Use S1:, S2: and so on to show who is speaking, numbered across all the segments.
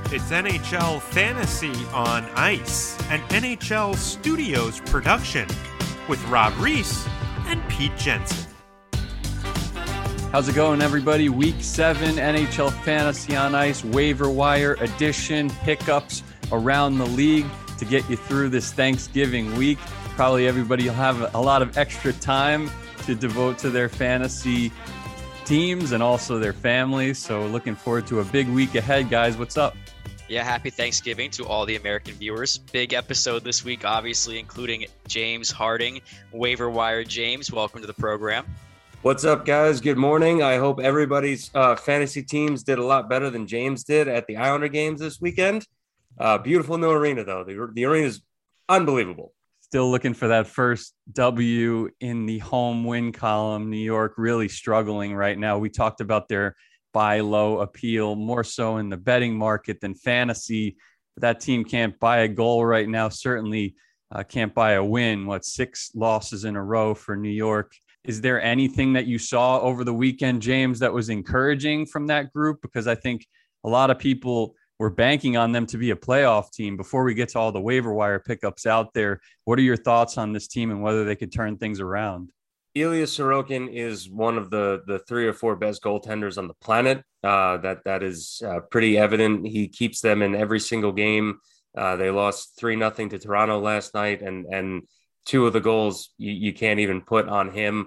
S1: It's NHL Fantasy on Ice, an NHL Studios production with Rob Reese and Pete Jensen.
S2: How's it going, everybody? Week 7 NHL Fantasy on Ice waiver wire edition, pickups around the league to get you through this Thanksgiving week. Probably everybody will have a lot of extra time to devote to their fantasy teams and also their families. So looking forward to a big week ahead, guys. What's up?
S3: Yeah, happy Thanksgiving to all the American viewers. Big episode this week, obviously, including James Harding, waiver wire. James, welcome to the program.
S4: What's up, guys? Good morning. I hope everybody's fantasy teams did a lot better than James did at the Islander games this weekend. Beautiful new arena, though. The arena is unbelievable.
S2: Still looking for that first W in the home win column. New York really struggling right now. We talked about their buy low appeal, more so in the betting market than fantasy. That team can't buy a goal right now. Certainly can't buy a win. 6 losses in a row for New York. Is there anything that you saw over the weekend, James, that was encouraging from that group? Because I think a lot of people were banking on them to be a playoff team. Before we get to all the waiver wire pickups out there, what are your thoughts on this team and whether they could turn things around?
S4: Ilya Sorokin is one of the 3 or 4 best goaltenders on the planet. That is pretty evident. He keeps them in every single game. They lost 3-0 to Toronto last night, and 2 of the goals you can't even put on him.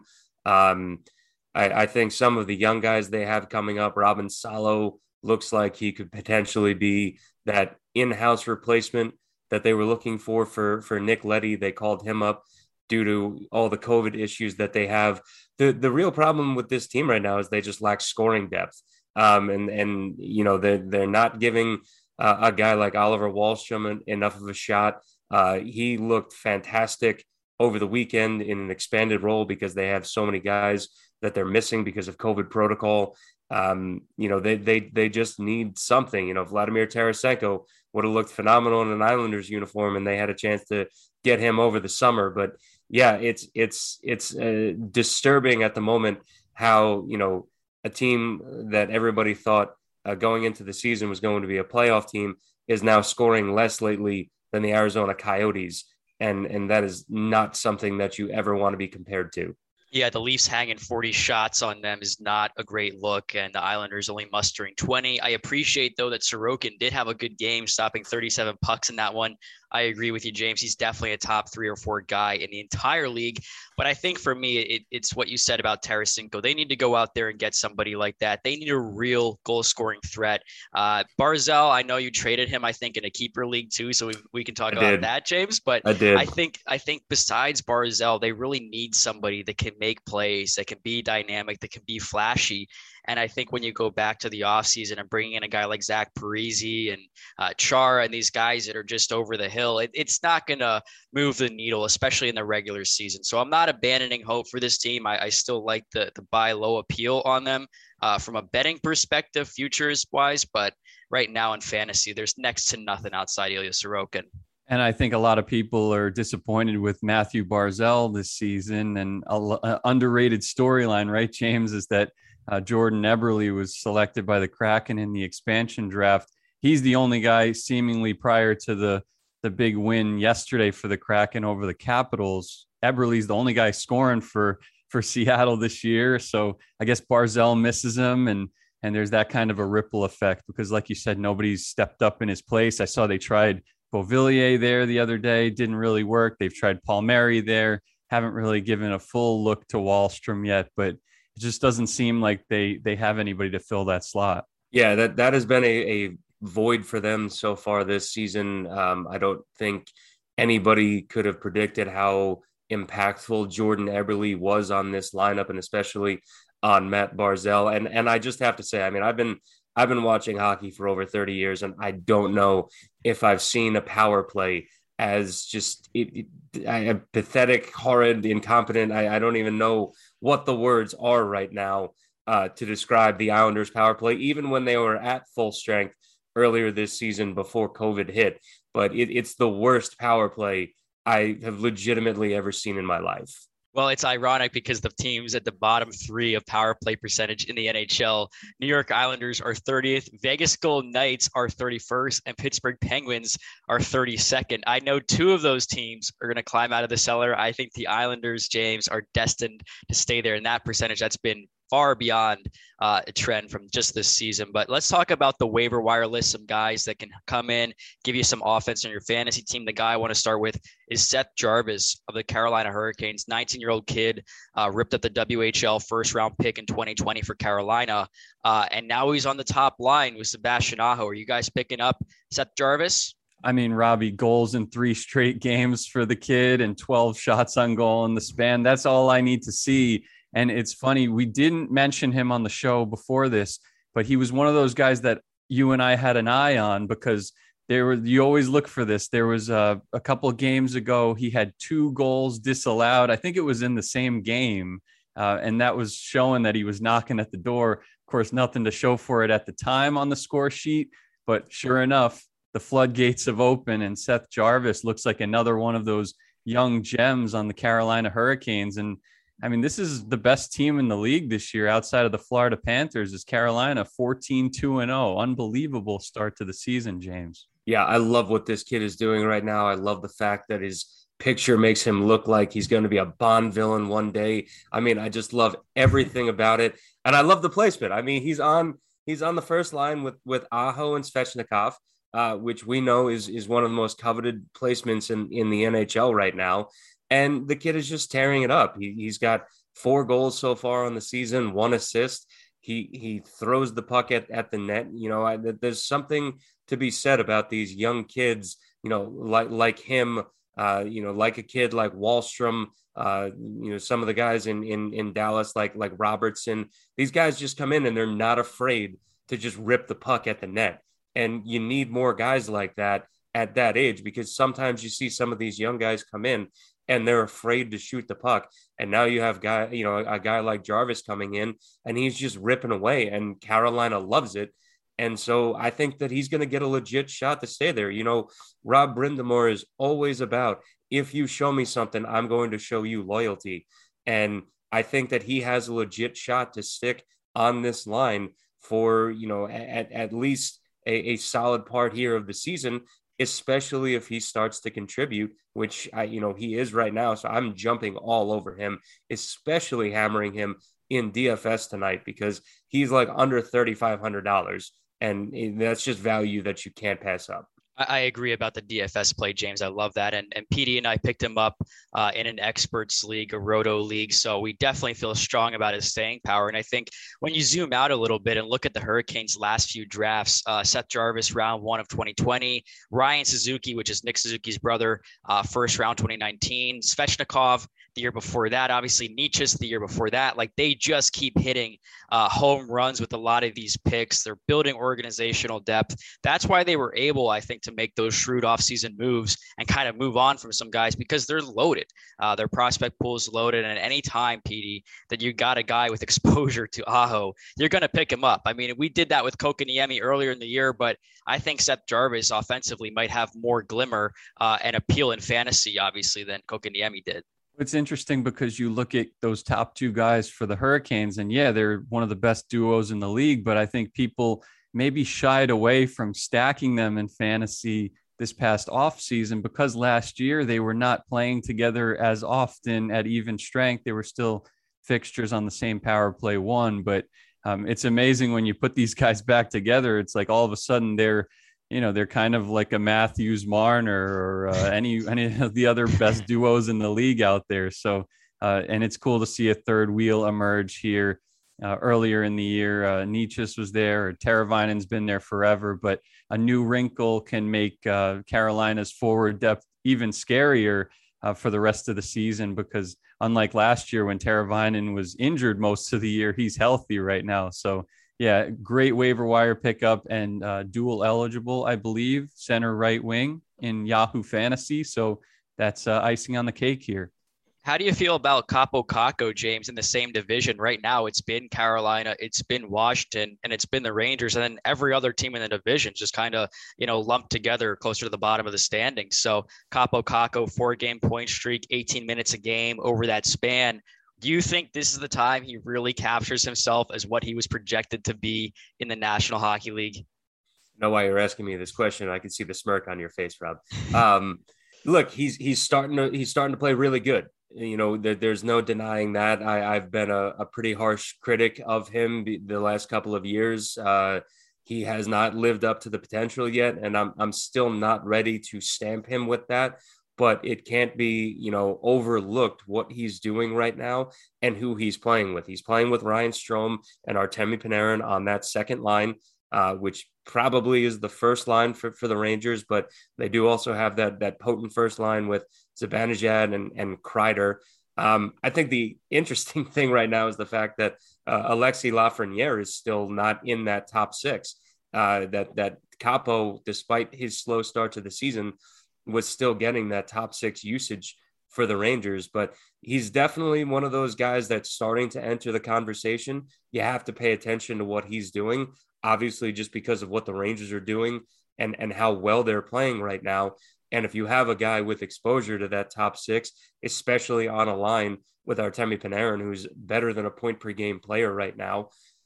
S4: I think some of the young guys they have coming up, Robin Salo looks like he could potentially be that in-house replacement that they were looking for Nick Leddy. They called him up due to all the COVID issues that they have. The real problem with this team right now is they just lack scoring depth. And you know, they're not giving a guy like Oliver Wahlstrom enough of a shot. He looked fantastic over the weekend in an expanded role because they have so many guys that they're missing because of COVID protocol. You know, they just need something. You know, Vladimir Tarasenko would have looked phenomenal in an Islanders uniform, and they had a chance to get him over the summer. But yeah, it's disturbing at the moment how, you know, a team that everybody thought going into the season was going to be a playoff team is now scoring less lately than the Arizona Coyotes. And that is not something that you ever want to be compared to.
S3: Yeah, the Leafs hanging 40 shots on them is not a great look, and the Islanders only mustering 20. I appreciate, though, that Sorokin did have a good game, stopping 37 pucks in that one. I agree with you, James. He's definitely a top 3 or 4 guy in the entire league. But I think for me, it's what you said about Tarasenko. They need to go out there and get somebody like that. They need a real goal-scoring threat. Barzal, I know you traded him, I think, in a keeper league too, so we can talk about that, James. But I think besides Barzal, they really need somebody that can make plays, that can be dynamic, that can be flashy. And I think when you go back to the offseason and bringing in a guy like Zach Parise and Chara and these guys that are just over the hill, it's not going to move the needle, especially in the regular season. So I'm not abandoning hope for this team. I still like the buy low appeal on them from a betting perspective, futures wise. But right now in fantasy, there's next to nothing outside Ilya Sorokin.
S2: And I think a lot of people are disappointed with Matthew Barzal this season. And an underrated storyline, right, James, is that Jordan Eberle was selected by the Kraken in the expansion draft. He's the only guy seemingly prior to the big win yesterday for the Kraken over the Capitals. Eberle's the only guy scoring for Seattle this year. So I guess Barzal misses him, and there's that kind of a ripple effect because, like you said, nobody's stepped up in his place. I saw they tried Beauvillier there the other day. Didn't really work. They've tried Palmieri there. Haven't really given a full look to Wahlstrom yet, but it just doesn't seem like they have anybody to fill that slot.
S4: Yeah, that has been a void for them so far this season. I don't think anybody could have predicted how impactful Jordan Eberle was on this lineup, and especially on Matt Barzal. And I just have to say, I mean, I've been watching hockey for over 30 years, and I don't know if I've seen a power play as just pathetic, horrid, incompetent. I don't even know what the words are right now to describe the Islanders power play, even when they were at full strength earlier this season before COVID hit. But it's the worst power play I have legitimately ever seen in my life.
S3: Well, it's ironic because the teams at the bottom three of power play percentage in the NHL, New York Islanders are 30th, Vegas Golden Knights are 31st, and Pittsburgh Penguins are 32nd. I know two of those teams are going to climb out of the cellar. I think the Islanders, James, are destined to stay there in that percentage. That's been far beyond a trend from just this season. But let's talk about the waiver wire list, some guys that can come in, give you some offense on your fantasy team. The guy I want to start with is Seth Jarvis of the Carolina Hurricanes, 19-year-old kid, ripped up the WHL first-round pick in 2020 for Carolina. And now he's on the top line with Sebastian Aho. Are you guys picking up Seth Jarvis?
S2: I mean, Robbie, goals in 3 straight games for the kid and 12 shots on goal in the span. That's all I need to see. And it's funny, we didn't mention him on the show before this, but he was one of those guys that you and I had an eye on because you always look for this. There was a couple of games ago, he had 2 goals disallowed. I think it was in the same game. And that was showing that he was knocking at the door. Of course, nothing to show for it at the time on the score sheet, but sure enough, the floodgates have opened and Seth Jarvis looks like another one of those young gems on the Carolina Hurricanes. And I mean, this is the best team in the league this year outside of the Florida Panthers is Carolina, 14-2-0. Unbelievable start to the season, James.
S4: Yeah, I love what this kid is doing right now. I love the fact that his picture makes him look like he's going to be a Bond villain one day. I mean, I just love everything about it. And I love the placement. I mean, he's on the first line with Aho and Svechnikov, which we know is one of the most coveted placements in the NHL right now. And the kid is just tearing it up. He's got 4 goals so far on the season, 1 assist. He throws the puck at the net. You know, there's something to be said about these young kids, you know, like him, like a kid like Wahlstrom, some of the guys in Dallas, like Robertson. These guys just come in and they're not afraid to just rip the puck at the net. And you need more guys like that at that age, because sometimes you see some of these young guys come in and they're afraid to shoot the puck. And now you have a guy like Jarvis coming in and he's just ripping away, and Carolina loves it. And so I think that he's going to get a legit shot to stay there. You know, Rob Brind'Amour is always about, if you show me something, I'm going to show you loyalty. And I think that he has a legit shot to stick on this line for, at least a solid part here of the season, especially if he starts to contribute, which he is right now. So I'm jumping all over him, especially hammering him in DFS tonight, because he's like under $3,500. And that's just value that you can't pass up.
S3: I agree about the DFS play, James. I love that. And PD and I picked him up in an experts league, a roto league. So we definitely feel strong about his staying power. And I think when you zoom out a little bit and look at the Hurricanes' last few drafts, Seth Jarvis, round 1 of 2020, Ryan Suzuki, which is Nick Suzuki's brother, first round 2019, Svechnikov the year before that, obviously Nietzsche's the year before that. Like, they just keep hitting home runs with a lot of these picks. They're building organizational depth. That's why they were able, I think, to make those shrewd offseason moves and kind of move on from some guys, because they're loaded. Their prospect pool is loaded. And at any time, PD, that you got a guy with exposure to Aho, you're going to pick him up. I mean, we did that with Kotkaniemi earlier in the year, but I think Seth Jarvis offensively might have more glimmer and appeal in fantasy, obviously, than Kotkaniemi did.
S2: It's interesting because you look at those top 2 guys for the Hurricanes, and yeah, they're one of the best duos in the league, but I think people maybe shied away from stacking them in fantasy this past off season because last year they were not playing together as often at even strength. They were still fixtures on the same power play 1, but it's amazing when you put these guys back together. It's like all of a sudden they're kind of like a Matthews Marner or any of the other best duos in the league out there. So, and it's cool to see a third wheel emerge here. Earlier in the year, Nietzsche was there, Teravainen's been there forever, but a new wrinkle can make Carolina's forward depth even scarier for the rest of the season, because unlike last year when Teravainen was injured most of the year, he's healthy right now. So, yeah, great waiver wire pickup and dual eligible, I believe, center right wing in Yahoo Fantasy. So that's icing on the cake here.
S3: How do you feel about Capo Caco, James, in the same division? Right now, it's been Carolina, it's been Washington, and it's been the Rangers, and then every other team in the division just kind of, lumped together closer to the bottom of the standings. So Capo Caco, 4-game point streak, 18 minutes a game over that span. Do you think this is the time he really captures himself as what he was projected to be in the National Hockey League?
S4: I know why you're asking me this question. I can see the smirk on your face, Rob. Look, he's starting to play really good. There's no denying that. I've been a pretty harsh critic of him the last couple of years. He has not lived up to the potential yet, and I'm still not ready to stamp him with that. But it can't be, overlooked what he's doing right now and who he's playing with. He's playing with Ryan Strome and Artemi Panarin on that second line, which probably is the first line for the Rangers, but they do also have that potent first line with Zibanejad and Kreider. I think the interesting thing right now is the fact that Alexis Lafreniere is still not in that top six. That Capo, despite his slow start to the season, was still getting that top six usage for the Rangers, but he's definitely one of those guys that's starting to enter the conversation. You have to pay attention to what he's doing, obviously, just because of what the Rangers are doing and how well they're playing right now. And if you have a guy with exposure to that top six, especially on a line with Artemi Panarin, who's better than a point per game player right now,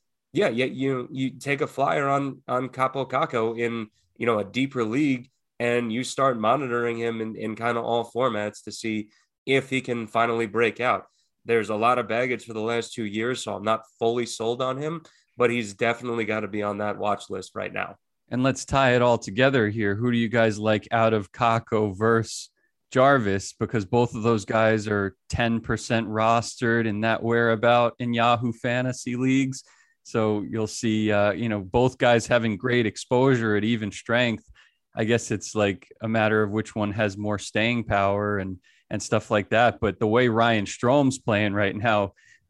S4: you take a flyer on Capo Caco in a deeper league, and you start monitoring him in kind of all formats to see if he can finally break out. There's a lot of baggage for the last 2 years, so I'm not fully sold on him, but he's definitely got to be on that watch list right now.
S2: And let's tie it all together here. Who do you guys like out of Caco versus Jarvis? Because both of those guys are 10% rostered in that whereabout in Yahoo fantasy leagues. So you'll see, both guys having great exposure at even strength. I guess it's like a matter of which one has more staying power and stuff like that. But the way Ryan Strome's playing right now,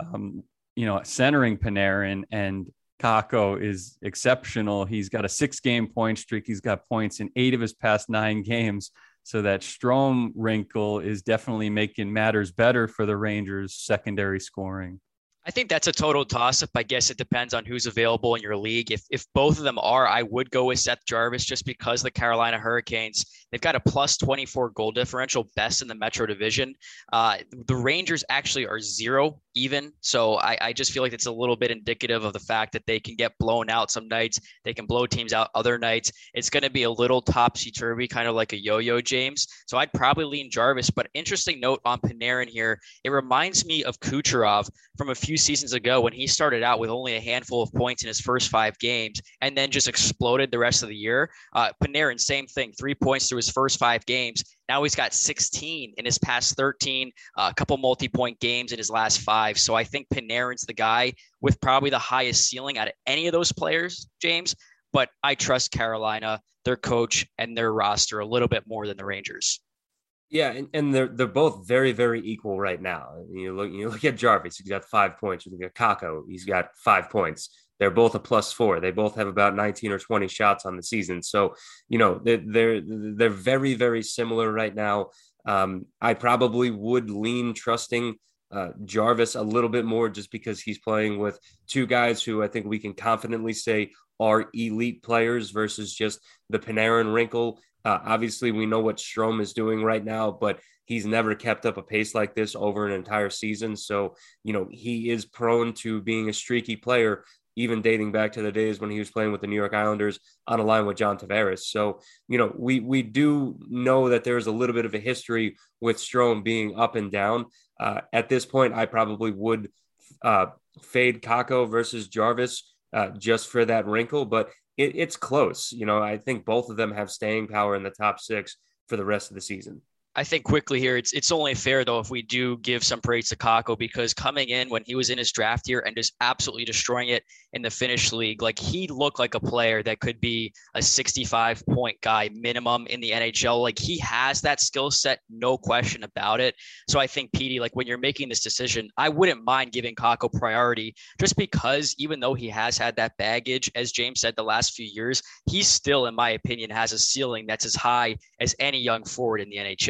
S2: centering Panarin and Caco is exceptional. He's got a 6-game point streak. He's got points in 8 of his past 9 games. So that Strome wrinkle is definitely making matters better for the Rangers' secondary scoring.
S3: I think that's a total toss-up. I guess it depends on who's available in your league. If both of them are, I would go with Seth Jarvis just because the Carolina Hurricanes, they've got a plus 24 goal differential, best in the Metro Division. The Rangers actually are 0 even. So I just feel like it's a little bit indicative of the fact that they can get blown out some nights. They can blow teams out other nights. It's going to be a little topsy-turvy, kind of like a yo-yo, James. So I'd probably lean Jarvis. But interesting note on Panarin here, it reminds me of Kucherov from a few seasons ago when he started out with only a handful of points in his first 5 games and then just exploded the rest of the year. Panarin, same thing, 3 points through his first 5 games. Now he's got 16 in his past 13, a couple multi-point games in his last 5. So I think Panarin's the guy with probably the highest ceiling out of any of those players, James. But I trust Carolina, their coach, and their roster a little bit more than the Rangers.
S4: Yeah, and they're both very, very equal right now. You look at Jarvis, he's got 5 points. You look at Caco, he's got 5 points. They're both a +4. They both have about 19 or 20 shots on the season. So, they're very, very similar right now. I probably would lean trusting Jarvis a little bit more just because he's playing with 2 guys who I think we can confidently say are elite players versus just the Panarin wrinkle. Obviously, we know what Strome is doing right now, but he's never kept up a pace like this over an entire season. So, he is prone to being a streaky player, even dating back to the days when he was playing with the New York Islanders on a line with John Tavares. So, we do know that there's a little bit of a history with Strome being up and down. At this point, I probably would fade Caco versus Jarvis just for that wrinkle, but it's close. I think both of them have staying power in the top 6 for the rest of the season.
S3: I think quickly here, it's only fair, though, if we do give some praise to Caco, because coming in when he was in his draft year and just absolutely destroying it in the Finnish league, like he looked like a player that could be a 65-point guy minimum in the NHL. Like he has that skill set, no question about it. So I think, Petey, like when you're making this decision, I wouldn't mind giving Caco priority just because even though he has had that baggage, as James said, the last few years, he still, in my opinion, has a ceiling that's as high as any young forward in the NHL.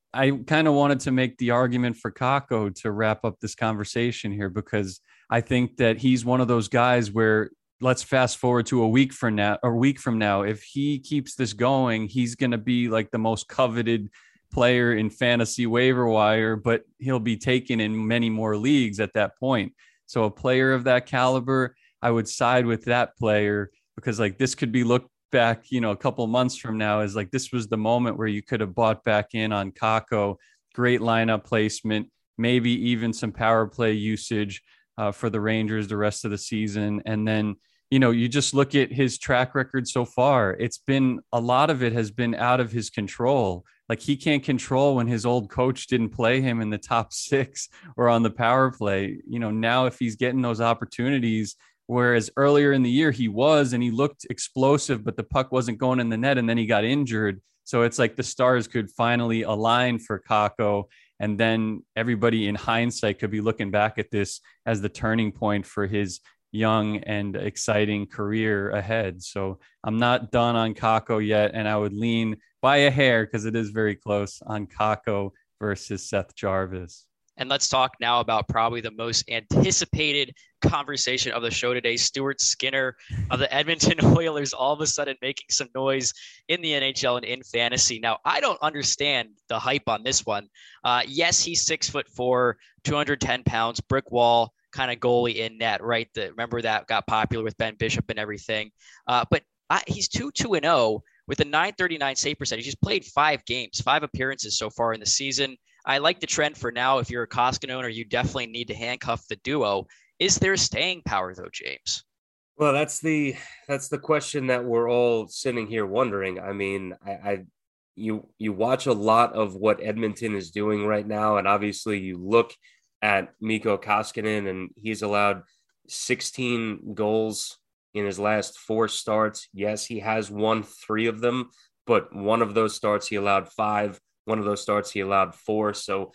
S2: I kind of wanted to make the argument for Kakko to wrap up this conversation here, because I think that he's one of those guys where, let's fast forward to a week from now, if he keeps this going, he's going to be like the most coveted player in fantasy waiver wire, but he'll be taken in many more leagues at that point. So a player of that caliber, I would side with that player, because like this could be looked back, a couple months from now as like, this was the moment where you could have bought back in on Kakko. Great lineup placement, maybe even some power play usage for the Rangers the rest of the season. And then, you just look at his track record so far. A lot of it has been out of his control. Like, he can't control when his old coach didn't play him in the top 6 or on the power play. Now if he's getting those opportunities, whereas earlier in the year he looked explosive, but the puck wasn't going in the net, and then he got injured. So it's like the stars could finally align for Kakko. And then everybody in hindsight could be looking back at this as the turning point for his young and exciting career ahead. So I'm not done on Kakko yet, and I would lean by a hair, because it is very close, on Kakko versus Seth Jarvis.
S3: And let's talk now about probably the most anticipated conversation of the show today. Stuart Skinner of the Edmonton Oilers all of a sudden making some noise in the NHL and in fantasy. Now, I don't understand the hype on this one. Yes, he's 6'4", 210 pounds, brick wall kind of goalie in net, right? Remember that got popular with Ben Bishop and everything. But he's 2-2-0 with a .939 save percentage. He's played 5 games, 5 appearances so far in the season. I like the trend for now. If you're a Koskinen owner, you definitely need to handcuff the duo. Is there staying power though, James?
S4: Well, that's the question that we're all sitting here wondering. I mean, you watch a lot of what Edmonton is doing right now, and obviously you look at Mikko Koskinen, and he's allowed 16 goals in his last 4 starts. Yes, he has won 3 of them, but one of those starts he allowed 5. One of those starts he allowed 4. So,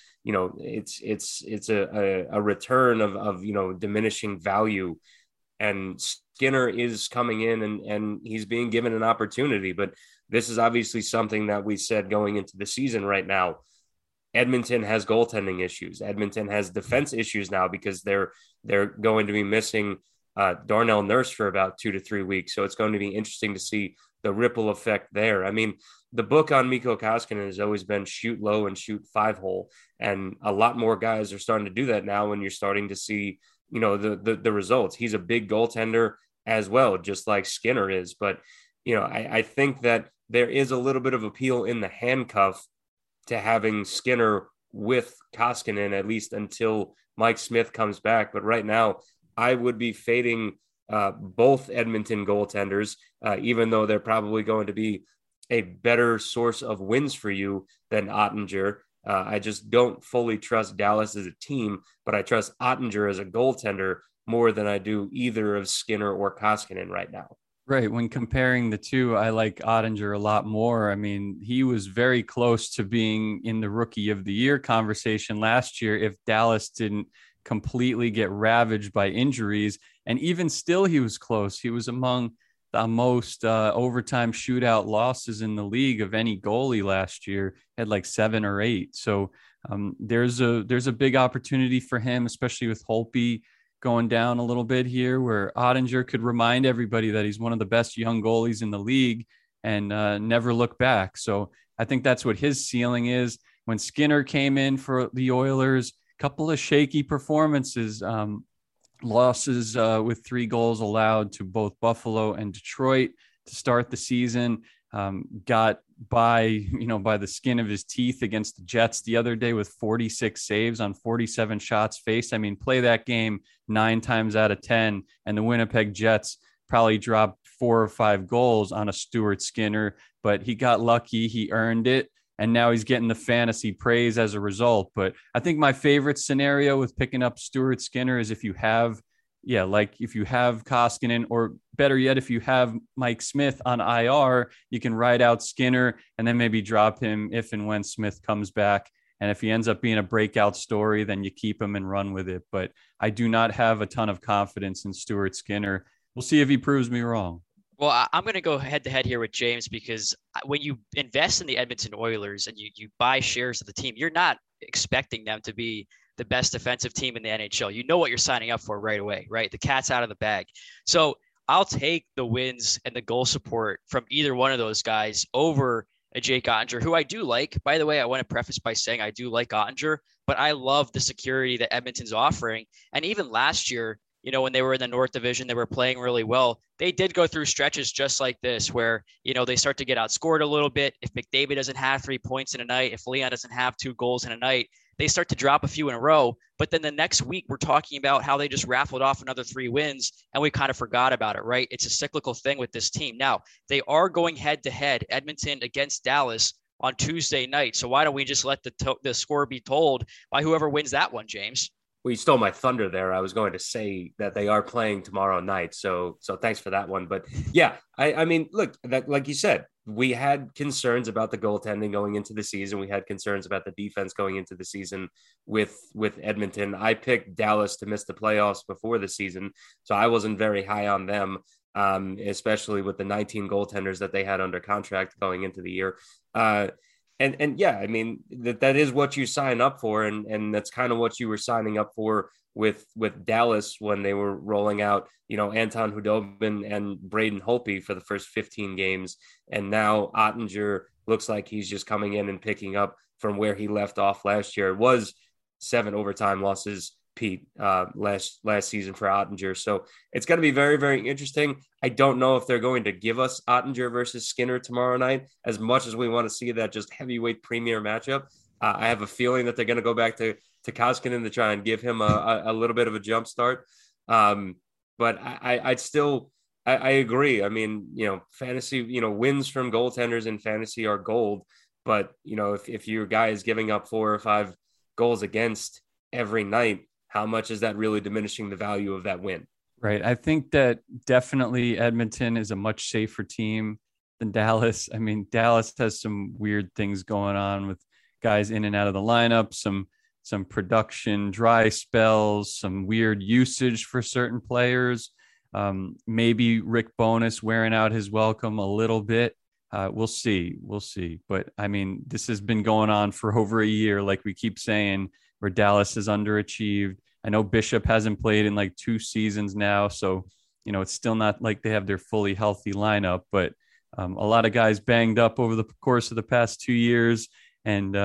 S4: it's a return of diminishing value. And Skinner is coming in and he's being given an opportunity. But this is obviously something that we said going into the season right now. Edmonton has goaltending issues. Edmonton has defense issues now, because they're going to be missing Darnell Nurse for about 2 to 3 weeks. So it's going to be interesting to see the ripple effect there. I mean, the book on Mikko Koskinen has always been shoot low and shoot 5-hole. And a lot more guys are starting to do that now, when you're starting to see, the results. He's a big goaltender as well, just like Skinner is. But, I think that there is a little bit of appeal in the handcuff to having Skinner with Koskinen, at least until Mike Smith comes back. But right now, I would be fading both Edmonton goaltenders, even though they're probably going to be a better source of wins for you than Ottinger. I just don't fully trust Dallas as a team, but I trust Ottinger as a goaltender more than I do either of Skinner or Koskinen right now.
S2: Right. When comparing the two, I like Ottinger a lot more. I mean, he was very close to being in the Rookie of the Year conversation last year if Dallas didn't completely get ravaged by injuries. And even still, he was close. He was among the most overtime shootout losses in the league of any goalie last year, had like 7 or 8. So there's a big opportunity for him, especially with Holtby going down a little bit here, where Ottinger could remind everybody that he's one of the best young goalies in the league and never look back. So I think that's what his ceiling is. When Skinner came in for the Oilers, a couple of shaky performances, losses with 3 goals allowed to both Buffalo and Detroit to start the season. Got by the skin of his teeth against the Jets the other day with 46 saves on 47 shots faced. I mean, play that game 9 times out of 10, and the Winnipeg Jets probably dropped 4 or 5 goals on a Stuart Skinner, but he got lucky. He earned it. And now he's getting the fantasy praise as a result. But I think my favorite scenario with picking up Stuart Skinner is if you have Koskinen, or better yet, if you have Mike Smith on IR, you can ride out Skinner and then maybe drop him if and when Smith comes back. And if he ends up being a breakout story, then you keep him and run with it. But I do not have a ton of confidence in Stuart Skinner. We'll see if he proves me wrong.
S3: Well, I'm going to go head to head here with James because when you invest in the Edmonton Oilers and you buy shares of the team, you're not expecting them to be the best defensive team in the NHL. You know what you're signing up for right away, right? The cat's out of the bag. So I'll take the wins and the goal support from either one of those guys over a Jake Ottinger, who I do like. By the way, I want to preface by saying I do like Ottinger, but I love the security that Edmonton's offering. And even last year, when they were in the North Division, they were playing really well. They did go through stretches just like this where, they start to get outscored a little bit. If McDavid doesn't have 3 points in a night, if Leon doesn't have 2 goals in a night, they start to drop a few in a row. But then the next week, we're talking about how they just raffled off another 3 wins and we kind of forgot about it, right? It's a cyclical thing with this team. Now, they are going head to head, Edmonton against Dallas on Tuesday night. So why don't we just let the score be told by whoever wins that one, James?
S4: Well, you stole my thunder there. I was going to say that they are playing tomorrow night. So thanks for that one. But yeah, I mean, look, that, like you said, we had concerns about the goaltending going into the season. We had concerns about the defense going into the season with Edmonton. I picked Dallas to miss the playoffs before the season, so I wasn't very high on them, especially with the 19 goaltenders that they had under contract going into the year. And yeah, I mean, that is what you sign up for. And that's kind of what you were signing up for with Dallas when they were rolling out, Anton Khudobin and Braden Holtby for the first 15 games. And now Ottinger looks like he's just coming in and picking up from where he left off last year. It was 7 overtime losses, Pete, last season for Ottinger. So it's going to be very, very interesting. I don't know if they're going to give us Ottinger versus Skinner tomorrow night, as much as we want to see that just heavyweight premier matchup. I have a feeling that they're going to go back to Koskinen to try and give him a little bit of a jump start. But I'd still, I agree. I mean, fantasy, wins from goaltenders in fantasy are gold. But, if your guy is giving up 4 or 5 goals against every night, how much is that really diminishing the value of that win?
S2: Right. I think that definitely Edmonton is a much safer team than Dallas. I mean, Dallas has some weird things going on with guys in and out of the lineup, some production dry spells, some weird usage for certain players. Maybe Rick Bowness wearing out his welcome a little bit. We'll see. But I mean, this has been going on for over a year, like we keep saying, where Dallas has underachieved. I know Bishop hasn't played in like 2 seasons now, so it's still not like they have their fully healthy lineup, but a lot of guys banged up over the course of the past 2 years. And,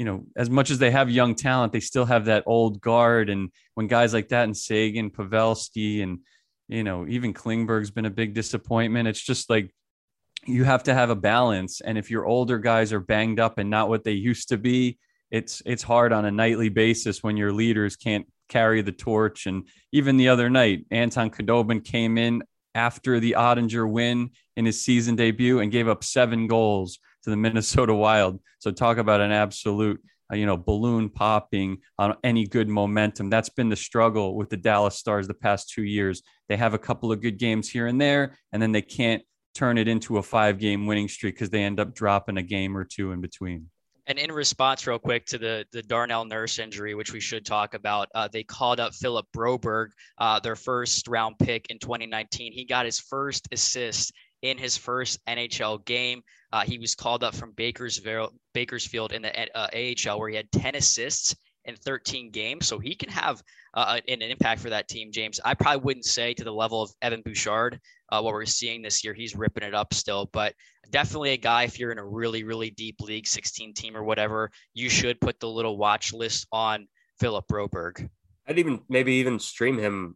S2: as much as they have young talent, they still have that old guard. And when guys like that and Sagan, Pavelski, and, even Klingberg's been a big disappointment, it's just like you have to have a balance. And if your older guys are banged up and not what they used to be, it's hard on a nightly basis when your leaders can't carry the torch. And even the other night, Anton Khudobin came in after the Ottinger win in his season debut and gave up 7 goals to the Minnesota Wild. So talk about an absolute, balloon popping on any good momentum. That's been the struggle with the Dallas Stars the past 2 years. They have a couple of good games here and there, and then they can't turn it into a 5-game winning streak because they end up dropping a game or 2 in between.
S3: And in response, real quick, to the Darnell Nurse injury, which we should talk about, they called up Philip Broberg, their first round pick in 2019. He got his first assist in his first NHL game. He was called up from Bakersfield in the AHL, where he had 10 assists in 13 games. So he can have an impact for that team, James. I probably wouldn't say to the level of Evan Bouchard, what we're seeing this year. He's ripping it up still, but definitely a guy, if you're in a really, really deep league, 16 team or whatever, you should put the little watch list on Philip Broberg.
S4: I'd maybe stream him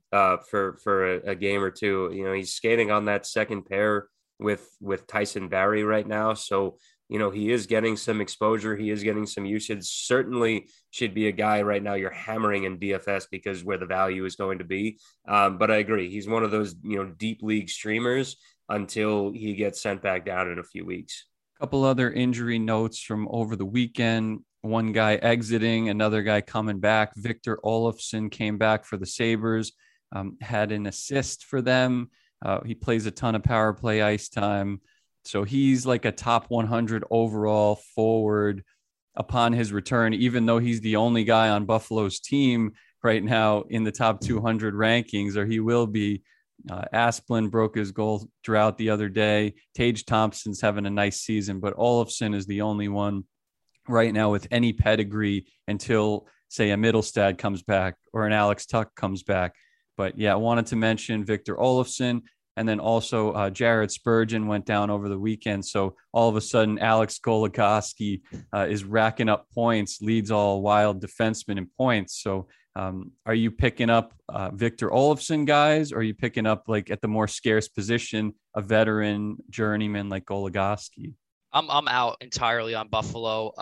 S4: for a game or 2. He's skating on that second pair with Tyson Barrie right now. So, he is getting some exposure. He is getting some usage. Certainly should be a guy right now you're hammering in DFS because where the value is going to be. But I agree. He's one of those, deep league streamers until he gets sent back down in a few weeks.
S2: A couple other injury notes from over the weekend. One guy exiting, another guy coming back. Victor Olofsson came back for the Sabres, had an assist for them. He plays a ton of power play ice time. So he's like a top 100 overall forward upon his return, even though he's the only guy on Buffalo's team right now in the top 200 rankings, or he will be Asplin broke his goal drought the other day. Tage Thompson's having a nice season, but Olofsson is the only one right now with any pedigree until, say, a Middlestad comes back or an Alex Tuck comes back. But yeah, I wanted to mention Victor Olofsson. And then also Jared Spurgeon went down over the weekend. So all of a sudden, Alex Goligoski is racking up points, leads all Wild defensemen in points. So are you picking up Victor Olofsson guys, or are you picking up, like, at the more scarce position, a veteran journeyman like Goligoski?
S3: I'm out entirely on Buffalo.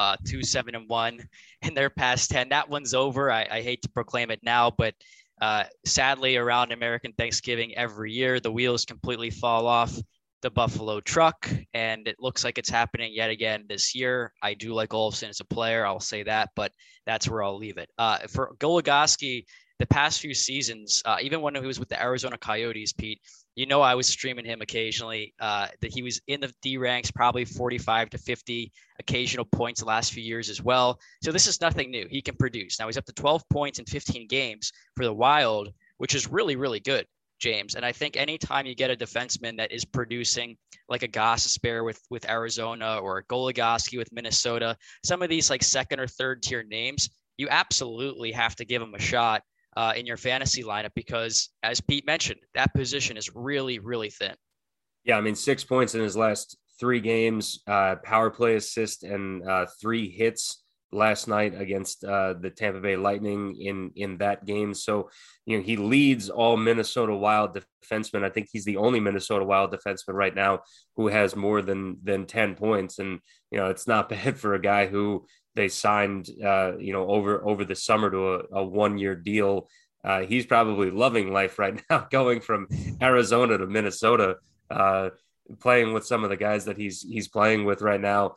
S3: 2-7-1 in their past 10. That one's over. I hate to proclaim it now, but sadly, around American Thanksgiving every year, the wheels completely fall off the Buffalo truck, and it looks like it's happening yet again this year. I do like Olofsson as a player, I'll say that, but that's where I'll leave it. For Goligoski, the past few seasons, even when he was with the Arizona Coyotes, Pete, I was streaming him occasionally, that he was in the D ranks, probably 45 to 50 occasional points the last few years as well. So this is nothing new. He can produce. Now he's up to 12 points in 15 games for the Wild, which is really, really good, James. And I think anytime you get a defenseman that is producing like a Gostisbehere with Arizona, or a Goligoski with Minnesota, some of these like second or third tier names, you absolutely have to give them a shot in your fantasy lineup, because as Pete mentioned, that position is really, really thin.
S4: Yeah, I mean, 6 points in his last 3 games, power play assist, and 3 hits last night against the Tampa Bay Lightning in that game. So, he leads all Minnesota Wild defensemen. I think he's the only Minnesota Wild defenseman right now who has more than 10 points. And, it's not bad for a guy who they signed, over the summer to a 1-year deal. He's probably loving life right now, going from Arizona to Minnesota, playing with some of the guys that he's playing with right now.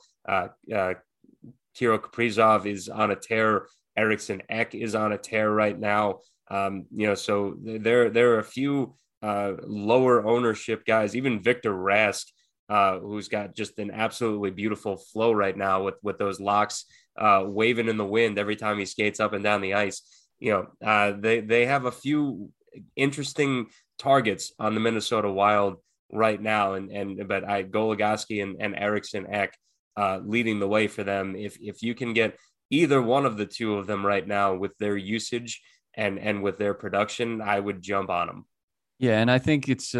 S4: Kirill Kaprizov is on a tear. Eriksson Ek is on a tear right now. So there are a few lower ownership guys, even Victor Rask, who's got just an absolutely beautiful flow right now with those locks waving in the wind every time he skates up and down the ice. They have a few interesting targets on the Minnesota Wild right now, but Goligoski and Eriksson Ek leading the way for them. If you can get either one of the two of them right now with their usage and with their production, I would jump on them.
S2: Yeah, and I think it's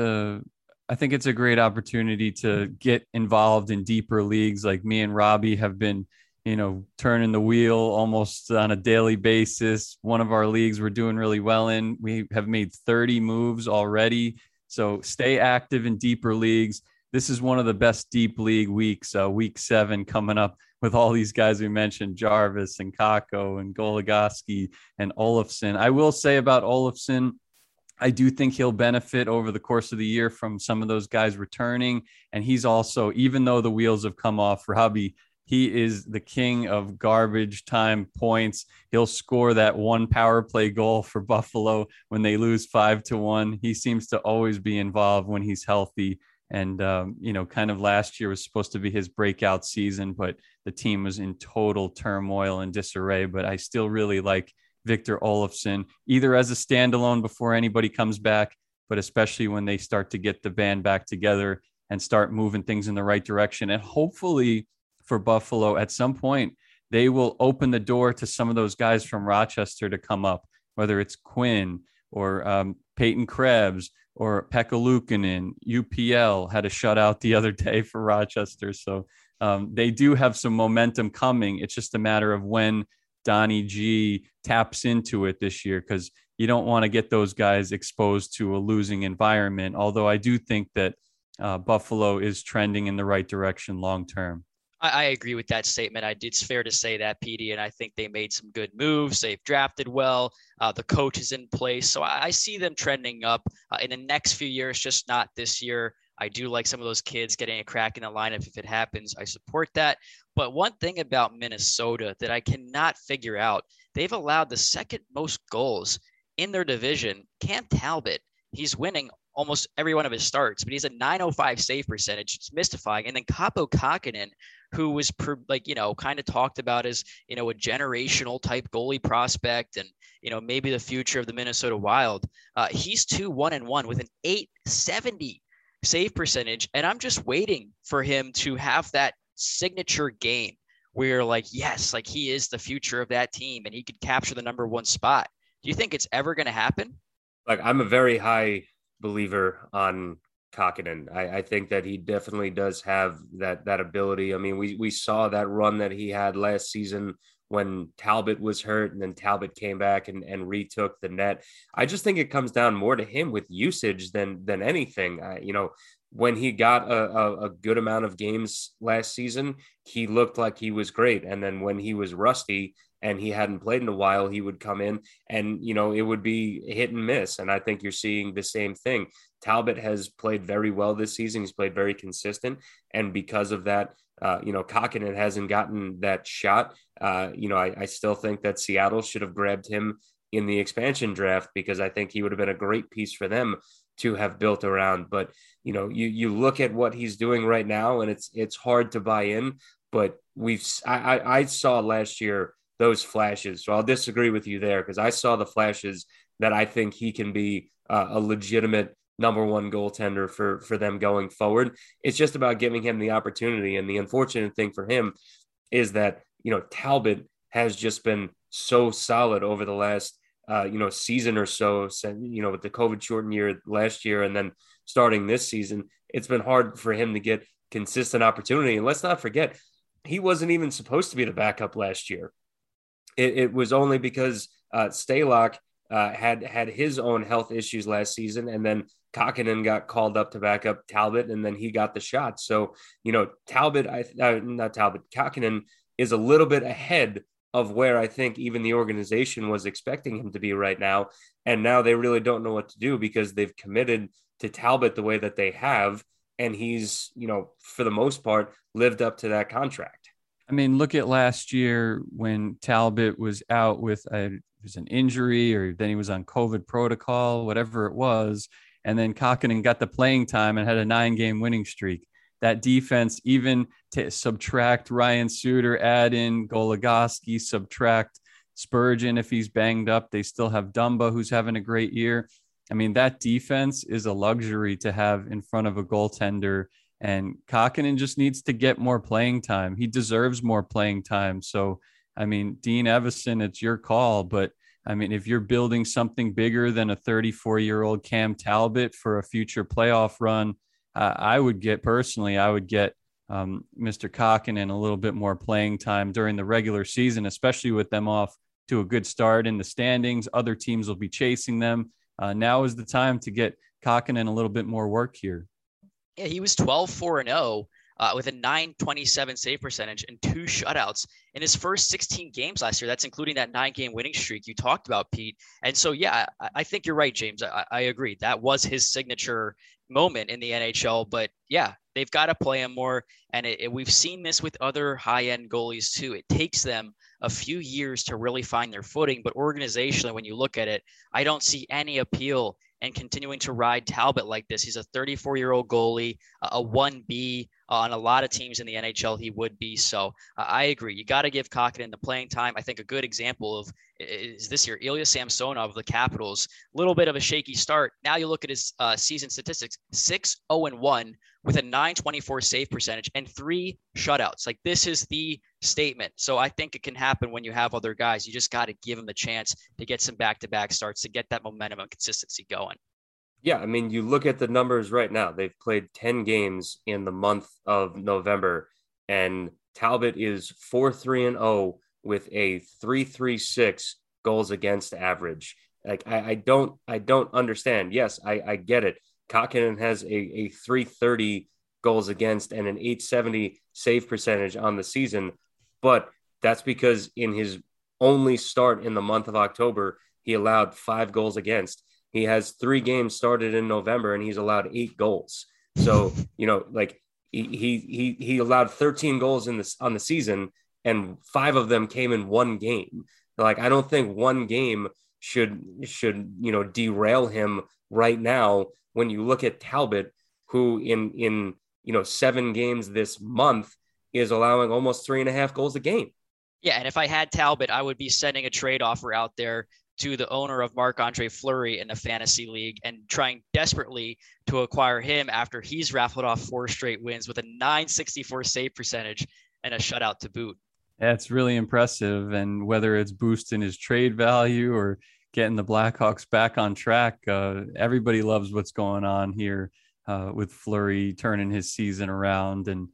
S2: a great opportunity to get involved in deeper leagues. Like me and Robbie have been, turning the wheel almost on a daily basis. One of our leagues we're doing really well in, we have made 30 moves already. So stay active in deeper leagues. This is one of the best deep league weeks, week 7 coming up with all these guys we mentioned, Jarvis and Kakko and Goligoski and Olofsson. I will say about Olofsson, I do think he'll benefit over the course of the year from some of those guys returning. And he's also, even though the wheels have come off Robbie, he is the king of garbage time points. He'll score that one power play goal for Buffalo when they lose 5-1. He seems to always be involved when he's healthy. And, kind of last year was supposed to be his breakout season, but the team was in total turmoil and disarray. But I still really like Victor Olofsson, either as a standalone before anybody comes back, but especially when they start to get the band back together and start moving things in the right direction. And hopefully for Buffalo, at some point, they will open the door to some of those guys from Rochester to come up, whether it's Quinn or Peyton Krebs or Pekka Luukkonen. UPL had a shutout the other day for Rochester. So they do have some momentum coming. It's just a matter of when Donnie G taps into it this year, because you don't want to get those guys exposed to a losing environment. Although I do think that Buffalo is trending in the right direction long term.
S3: I agree with that statement. It's fair to say that, Petey, and I think they made some good moves. They've drafted well. The coach is in place. So I see them trending up in the next few years, just not this year. I do like some of those kids getting a crack in the lineup if it happens. I support that. But one thing about Minnesota that I cannot figure out, they've allowed the second most goals in their division. Cam Talbot, he's winning almost every one of his starts, but he's a 905 save percentage. It's mystifying. And then Kaapo Kähkönen, who was kind of talked about as, a generational type goalie prospect and, maybe the future of the Minnesota Wild. He's 2-1-1 with an 870 save percentage. And I'm just waiting for him to have that signature game where yes, he is the future of that team and he could capture the number one spot. Do you think it's ever going to happen?
S4: I'm a very high believer on Kähkönen. I think that he definitely does have that ability. I mean, we saw that run that he had last season when Talbot was hurt, and then Talbot came back and retook the net. I just think it comes down more to him with usage than anything. When he got a good amount of games last season, he looked like he was great. And then when he was rusty and he hadn't played in a while, he would come in and, it would be hit and miss. And I think you're seeing the same thing. Talbot has played very well this season. He's played very consistent. And because of that, Kähkönen hasn't gotten that shot. I still think that Seattle should have grabbed him in the expansion draft because I think he would have been a great piece for them to have built around. But, you look at what he's doing right now and it's hard to buy in, but I saw last year those flashes. So I'll disagree with you there because I saw the flashes that I think he can be a legitimate number one goaltender for them going forward. It's just about giving him the opportunity. And the unfortunate thing for him is that, Talbot has just been so solid over the last, season or so, with the COVID shortened year last year, and then starting this season, it's been hard for him to get consistent opportunity. And let's not forget, he wasn't even supposed to be the backup last year. It was only because Stalock had his own health issues last season, and then Kähkönen got called up to back up Talbot, and then he got the shot. So, Kähkönen is a little bit ahead of where I think even the organization was expecting him to be right now. And now they really don't know what to do because they've committed to Talbot the way that they have. And he's, for the most part, lived up to that contract.
S2: I mean, look at last year when Talbot was out with it was an injury, or then he was on COVID protocol, whatever it was. And then Kähkönen got the playing time and had a 9-game winning streak. That defense, even to subtract Ryan Suter, add in Goligoski, subtract Spurgeon if he's banged up, they still have Dumba, who's having a great year. I mean, that defense is a luxury to have in front of a goaltender. And Kähkönen just needs to get more playing time. He deserves more playing time. So, I mean, Dean Evason, it's your call. But, I mean, if you're building something bigger than a 34-year-old Cam Talbot for a future playoff run, I would get Mr. Kähkönen a little bit more playing time during the regular season, especially with them off to a good start in the standings. Other teams will be chasing them. Now is the time to get Kähkönen a little bit more work here.
S3: Yeah, he was 12-4-0 with a 927 save percentage and 2 shutouts in his first 16 games last year. That's including that 9-game winning streak you talked about, Pete. And so, yeah, I think you're right, James. I agree. That was his signature moment in the NHL. But yeah, they've got to play him more. And we've seen this with other high-end goalies too. It takes them a few years to really find their footing. But organizationally, when you look at it, I don't see any appeal and continuing to ride Talbot like this. He's a 34-year-old goalie, a 1B on a lot of teams in the NHL. He would be. So I agree. You got to give Kähkönen the playing time. I think a good example of is this year, Ilya Samsonov of the Capitals. A little bit of a shaky start. Now you look at his season statistics, 6-0-1 with a 924 save percentage and 3 shutouts. Like, this is the statement. So I think it can happen when you have other guys. You just got to give them the chance to get some back-to-back starts to get that momentum and consistency going.
S4: Yeah, I mean, you look at the numbers right now. They've played 10 games in the month of November, and Talbot is 4-3-0 with a 3.36 goals against average. Like, I don't understand. Yes, I get it. Kähkönen has a 330 goals against and an 870 save percentage on the season, but that's because in his only start in the month of October, he allowed 5 goals against. He has 3 games started in November and he's allowed 8 goals. So, like he allowed 13 goals on the season, and 5 of them came in 1 game. Like, I don't think 1 game should derail him right now when you look at Talbot, who in 7 games this month is allowing almost 3.5 goals a game.
S3: Yeah, and if I had Talbot, I would be sending a trade offer out there to the owner of Marc-Andre Fleury in the fantasy league and trying desperately to acquire him after he's raffled off 4 straight wins with a .964 save percentage and a shutout to boot.
S2: That's really impressive. And whether it's boosting his trade value or getting the Blackhawks back on track, everybody loves what's going on here with Fleury turning his season around. And,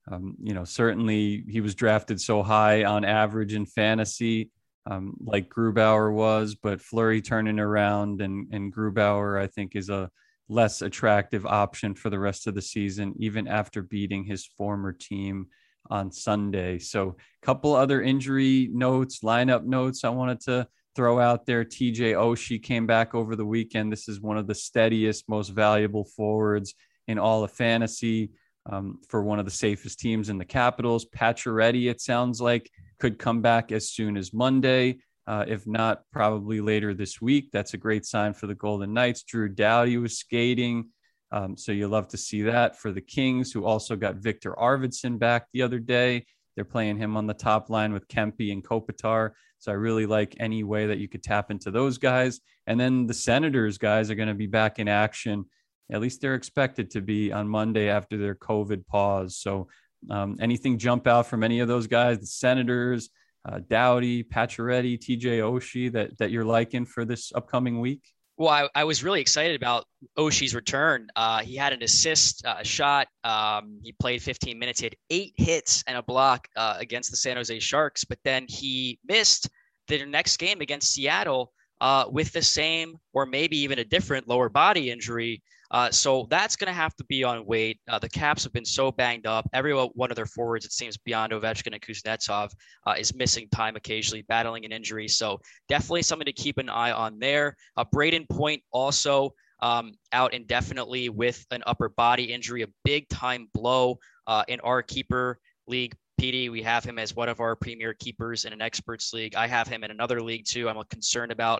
S2: certainly he was drafted so high on average in fantasy, like Grubauer was, but Fleury turning around and Grubauer, I think, is a less attractive option for the rest of the season, even after beating his former team on Sunday. So a couple other injury notes, lineup notes I wanted to throw out there. TJ Oshie came back over the weekend. This is one of the steadiest, most valuable forwards in all of fantasy for one of the safest teams in the Capitals. Pacioretty, it sounds like, could come back as soon as Monday. If not, probably later this week. That's a great sign for the Golden Knights. Drew Doughty was skating. So you love to see that. For the Kings, who also got Victor Arvidsson back the other day. They're playing him on the top line with Kempe and Kopitar. So I really like any way that you could tap into those guys. And then the Senators guys are going to be back in action. At least they're expected to be on Monday after their COVID pause. So anything jump out from any of those guys, the Senators, Doughty, Pacioretty, TJ Oshie, that you're liking for this upcoming week?
S3: Well, I was really excited about Oshie's return. He had an assist, a shot. He played 15 minutes. He had 8 hits and a block against the San Jose Sharks, but then he missed the next game against Seattle with the same or maybe even a different lower body injury. So that's going to have to be on weight. The Caps have been so banged up. Every one of their forwards, it seems, beyond Ovechkin and Kuznetsov, is missing time occasionally, battling an injury. So definitely something to keep an eye on there. Braden Point also out indefinitely with an upper body injury, a big time blow in our keeper league. PD, we have him as one of our premier keepers in an experts league. I have him in another league too. I'm concerned about.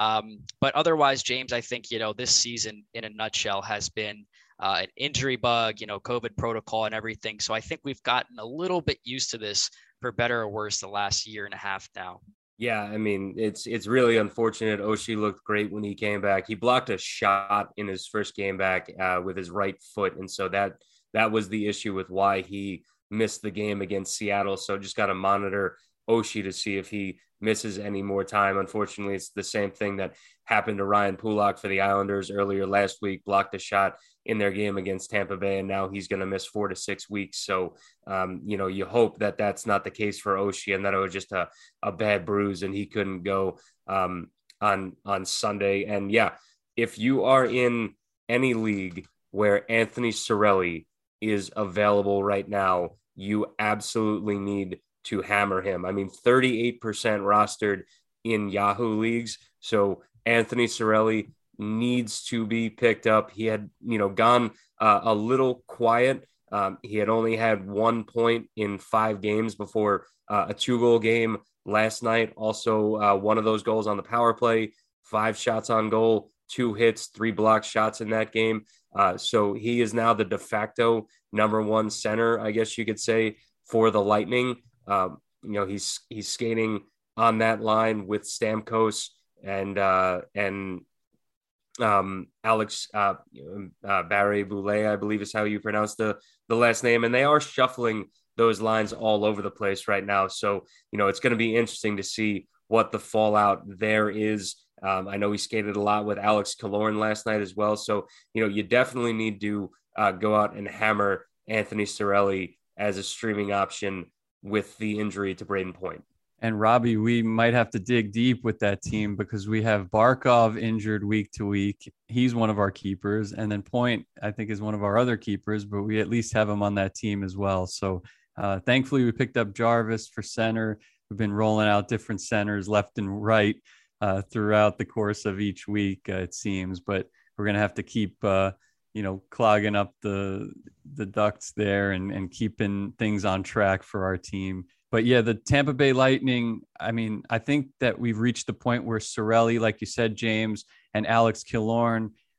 S3: But otherwise, James, I think, this season in a nutshell has been an injury bug, COVID protocol and everything. So I think we've gotten a little bit used to this, for better or worse, the last year and a half now.
S4: Yeah, I mean, it's really unfortunate. Oshie looked great when he came back. He blocked a shot in his first game back with his right foot. And so that was the issue with why he missed the game against Seattle. So just got to monitor Oshie to see if he misses any more time. Unfortunately, it's the same thing that happened to Ryan Pulock for the Islanders earlier last week, blocked a shot in their game against Tampa Bay, and now he's going to miss 4 to 6 weeks. So, you hope that that's not the case for Oshie and that it was just a bad bruise and he couldn't go on Sunday. And yeah, if you are in any league where Anthony Cirelli is available right now, you absolutely need to hammer him. I mean, 38% rostered in Yahoo leagues. So Anthony Cirelli needs to be picked up. He had, gone a little quiet. He had only had 1 point in 5 games before a 2-goal game last night. Also, one of those goals on the power play, 5 shots on goal, 2 hits, 3 blocked shots in that game. So he is now the de facto number 1 center, I guess you could say, for the Lightning. He's skating on that line with Stamkos and Alex Barré-Boulet, I believe is how you pronounce the last name. And they are shuffling those lines all over the place right now. So, it's going to be interesting to see what the fallout there is. I know he skated a lot with Alex Killorn last night as well. So, you definitely need to go out and hammer Anthony Cirelli as a streaming option with the injury to Braden Point.
S2: And Robbie, we might have to dig deep with that team because we have Barkov injured week to week. He's one of our keepers. And then Point, I think, is one of our other keepers, but we at least have him on that team as well. So thankfully, we picked up Jarvis for center. We've been rolling out different centers left and right throughout the course of each week, it seems. But we're going to have to keep, clogging up the ducts there and keeping things on track for our team. But yeah, the Tampa Bay Lightning, I mean, I think that we've reached the point where Cirelli, like you said, James, and Alex Killorn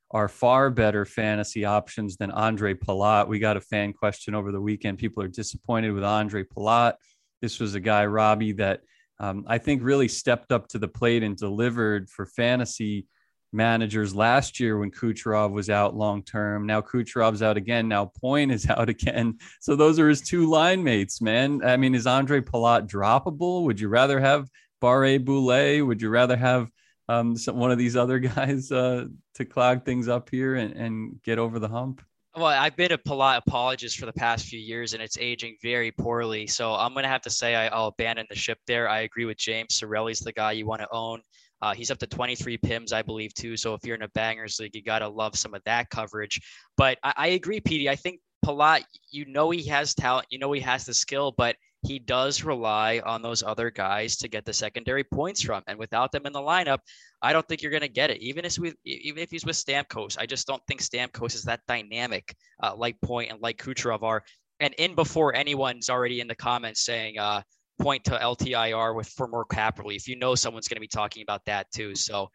S2: are far better fantasy options than Andre Palat. We got a fan question over the weekend. People are disappointed with Andre Palat. This was a guy, Robbie, that I think really stepped up to the plate and delivered for fantasy managers last year when Kucherov was out long-term. Now Kucherov's out again. Now Point is out again. So those are his two line mates, man. I mean, is Andre Palat droppable? Would you rather have Barré-Boulet? Would you rather have one of these other guys to clog things up here and get over the hump?
S3: Well, I've been a Palat apologist for the past few years, and it's aging very poorly. So I'm going to have to say I'll abandon the ship there. I agree with James. Cirelli's the guy you want to own. He's up to 23 PIMs, I believe, too. So if you're in a bangers league, you got to love some of that coverage. But I agree, Petey. I think Palat, he has talent, he has the skill, but he does rely on those other guys to get the secondary points from. And without them in the lineup, I don't think you're going to get it. Even if he's with Stamkos, I just don't think Stamkos is that dynamic like Point and like Kucherov are. And before anyone's already in the comments saying Point to LTIR for more cap relief, someone's going to be talking about that too. So,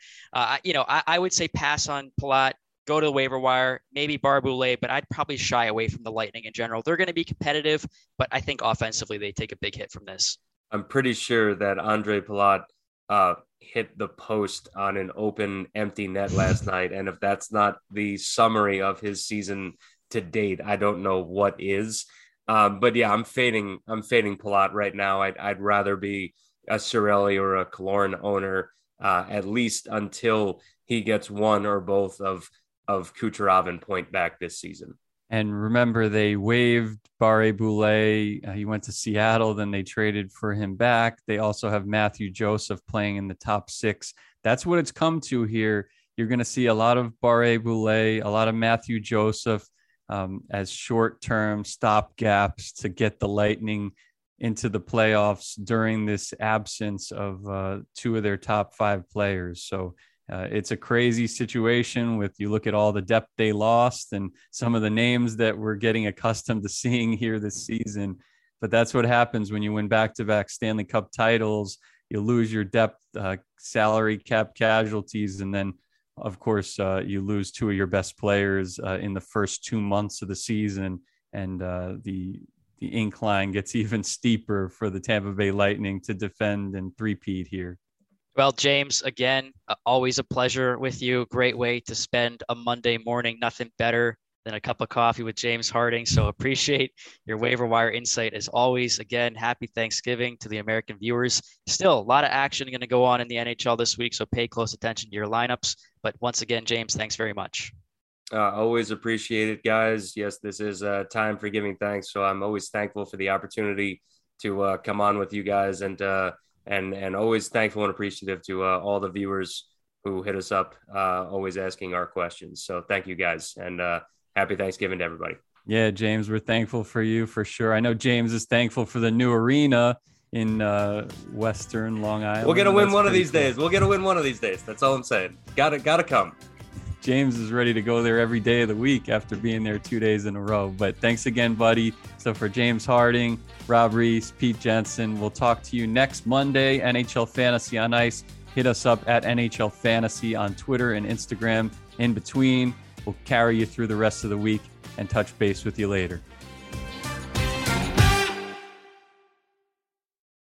S3: I would say pass on Palat. Go to the waiver wire, maybe Barré-Boulet, but I'd probably shy away from the Lightning in general. They're going to be competitive, but I think offensively they take a big hit from this.
S4: I'm pretty sure that Andre Palat hit the post on an open, empty net last night. And if that's not the summary of his season to date, I don't know what is. But yeah, I'm fading Palat right now. I'd rather be a Cirelli or a Killorn owner, at least until he gets one or both of Kucherov and Point back this season.
S2: And remember, they waived Barré-Boulet. He went to Seattle, then they traded for him back. They also have Matthew Joseph playing in the top 6. That's what it's come to here. You're going to see a lot of Barré-Boulet, a lot of Matthew Joseph as short-term stopgaps to get the Lightning into the playoffs during this absence of 2 of their top 5 players. So it's a crazy situation you look at all the depth they lost and some of the names that we're getting accustomed to seeing here this season. But that's what happens when you win back-to-back Stanley Cup titles. You lose your depth, salary cap casualties, and then, of course, you lose 2 of your best players in the first 2 months of the season, and the incline gets even steeper for the Tampa Bay Lightning to defend and three-peat here.
S3: Well, James, again, always a pleasure with you. Great way to spend a Monday morning. Nothing better than a cup of coffee with James Harding. So appreciate your waiver wire insight as always. Again, happy Thanksgiving to the American viewers. Still a lot of action going to go on in the NHL this week, so pay close attention to your lineups. But once again, James, thanks very much.
S4: Always appreciate it, guys. Yes, this is time for giving thanks. So I'm always thankful for the opportunity to come on with you guys, and always thankful and appreciative to all the viewers who hit us up, always asking our questions. So thank you, guys, and happy Thanksgiving to everybody.
S2: Yeah, James, we're thankful for you for sure. I know James is thankful for the new arena in Western Long Island.
S4: We'll get to win one of these days. We'll get to win one of these days. That's all I'm saying. Gotta come.
S2: James is ready to go there every day of the week after being there 2 days in a row. But thanks again, buddy. So for James Harding, Rob Reese, Pete Jensen, we'll talk to you next Monday. NHL Fantasy on Ice. Hit us up at NHL Fantasy on Twitter and Instagram. In between, we'll carry you through the rest of the week and touch base with you later.